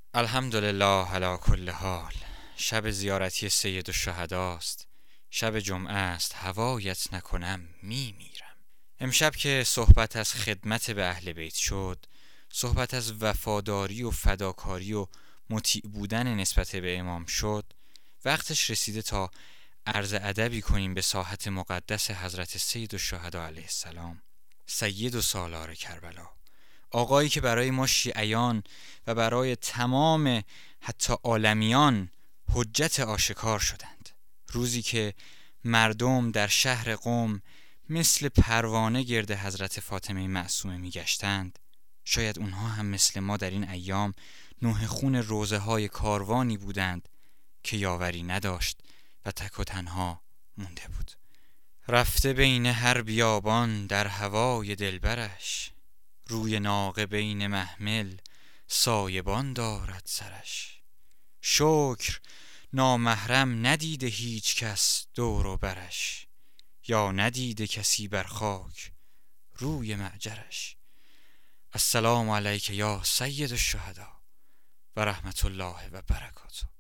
الحمدلله علی کل حال. شب زیارتی سید الشهداست، شب جمعه است، هوایت نکنم میمیرم. امشب که صحبت از خدمت به اهل بیت شد، صحبت از وفاداری و فداکاری و مطیع بودن نسبت به امام شد، وقتش رسیده تا عرض ادبی کنیم به ساحت مقدس حضرت سید الشهدا علیه السلام، سید و سالار کربلا، آقایی که برای ما شیعیان و برای تمام حتی عالمیان حجت آشکار شدند. روزی که مردم در شهر قم مثل پروانه گرد حضرت فاطمه معصومه میگشتند، شاید اونها هم مثل ما در این ایام نوح خون روزه های کاروانی بودند که یاوری نداشت و تک و تنها مونده بود. رفته بین هر بیابان در هوای دلبرش، روی ناقه بین محمل سایبان دارد سرش. شکر نامحرم ندیده هیچ کس دور و برش، یا ندیده کسی بر خاک روی معجرش. السلام علیک یا سید الشهدا و رحمت الله و برکاته.